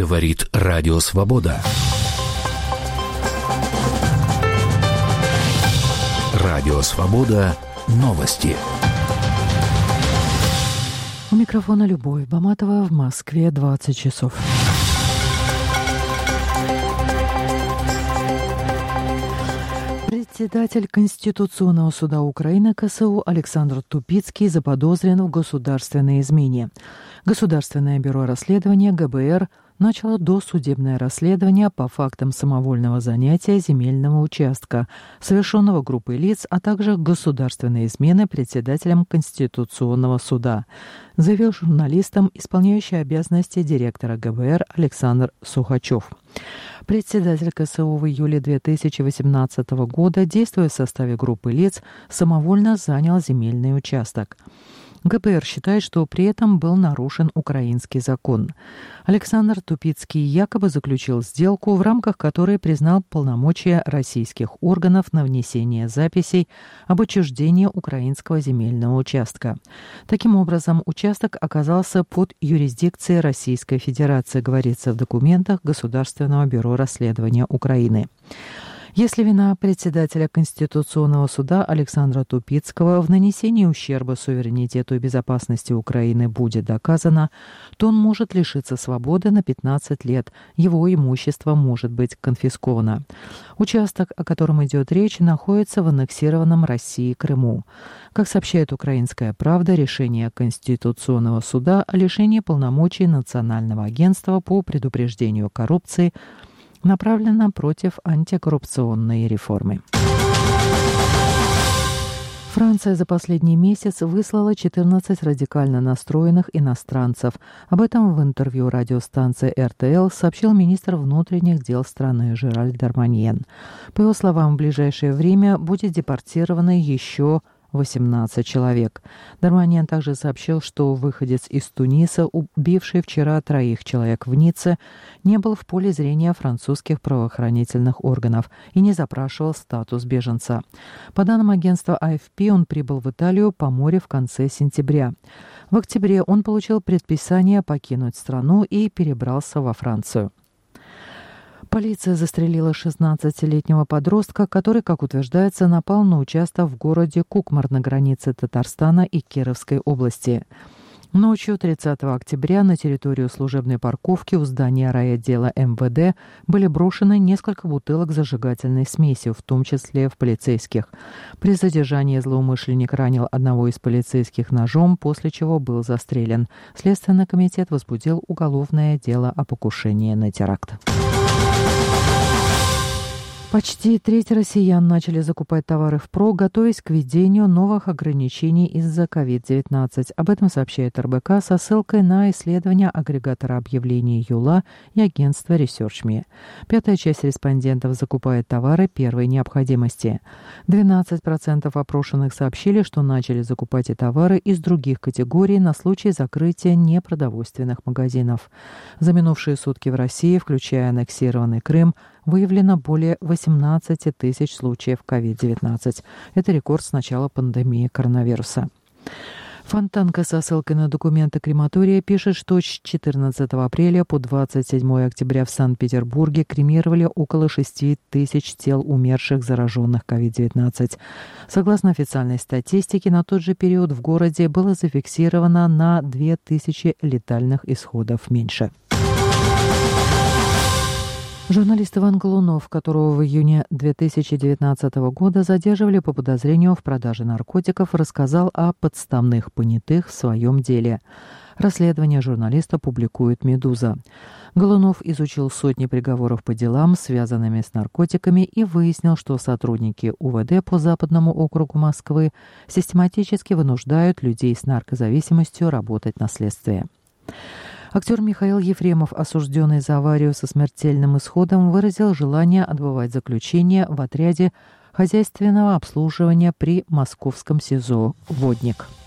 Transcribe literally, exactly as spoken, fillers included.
Говорит Радио Свобода. Радио Свобода. Новости. У микрофона Любовь Баматова, в Москве двадцать часов. Председатель Конституционного суда Украины КСУ Александр Тупицкий заподозрен в государственной измене. Государственное бюро расследования ГБР начало досудебное расследование по фактам самовольного занятия земельного участка, совершенного группой лиц, а также государственной измены председателем Конституционного суда, заявил журналистам исполняющий обязанности директора ГБР Александр Сухачев. Председатель КСУ в июле две тысячи восемнадцатого года, действуя в составе группы лиц, самовольно занял земельный участок. ГБР считает, что при этом был нарушен украинский закон. Александр Тупицкий якобы заключил сделку, в рамках которой признал полномочия российских органов на внесение записей об отчуждении украинского земельного участка. Таким образом, участок оказался под юрисдикцией Российской Федерации, говорится в документах Государственного бюро расследования Украины. Если вина председателя Конституционного суда Александра Тупицкого в нанесении ущерба суверенитету и безопасности Украины будет доказана, то он может лишиться свободы на пятнадцать лет, его имущество может быть конфисковано. Участок, о котором идет речь, находится в аннексированном России Крыму. Как сообщает «Украинская правда», решение Конституционного суда о лишении полномочий Национального агентства по предупреждению коррупции направлена против антикоррупционной реформы. Франция за последний месяц выслала четырнадцать радикально настроенных иностранцев. Об этом в интервью радиостанции эр тэ эл сообщил министр внутренних дел страны Жеральд Дарманьен. По его словам, в ближайшее время будет депортировано еще восемнадцать человек. Дарманьян также сообщил, что выходец из Туниса, убивший вчера троих человек в Ницце, не был в поле зрения французских правоохранительных органов и не запрашивал статус беженца. По данным агентства а эф пи, он прибыл в Италию по морю в конце сентября. В октябре он получил предписание покинуть страну и перебрался во Францию. Полиция застрелила шестнадцатилетнего подростка, который, как утверждается, напал на участок в городе Кукмар на границе Татарстана и Кировской области. Ночью тридцатого октября на территорию служебной парковки у здания райотдела эм вэ дэ были брошены несколько бутылок зажигательной смесью, в том числе в полицейских. При задержании злоумышленник ранил одного из полицейских ножом, после чего был застрелен. Следственный комитет возбудил уголовное дело о покушении на теракт. Почти треть россиян начали закупать товары впрок, готовясь к введению новых ограничений из-за ковид девятнадцать. Об этом сообщает эр бэ ка со ссылкой на исследования агрегатора объявлений Юла и агентства ResearchMe. Пятая часть респондентов закупает товары первой необходимости. двенадцать процентов опрошенных сообщили, что начали закупать и товары из других категорий на случай закрытия непродовольственных магазинов. За минувшие сутки в России, включая аннексированный Крым, выявлено более восемнадцать тысяч случаев ковид девятнадцать. Это рекорд с начала пандемии коронавируса. Фонтанка со ссылкой на документы крематория пишет, что с четырнадцатого апреля по двадцать седьмое октября в Санкт-Петербурге кремировали около шести тысяч тел умерших, зараженных ковид девятнадцать. Согласно официальной статистике, на тот же период в городе было зафиксировано на две тысячи летальных исходов меньше. Журналист Иван Голунов, которого в июне две тысячи девятнадцатого года задерживали по подозрению в продаже наркотиков, рассказал о подставных понятых в своем деле. Расследование журналиста публикует «Медуза». Голунов изучил сотни приговоров по делам, связанными с наркотиками, и выяснил, что сотрудники у вэ дэ по Западному округу Москвы систематически вынуждают людей с наркозависимостью работать на следствии. Актер Михаил Ефремов, осужденный за аварию со смертельным исходом, выразил желание отбывать заключение в отряде хозяйственного обслуживания при московском СИЗО «Водник».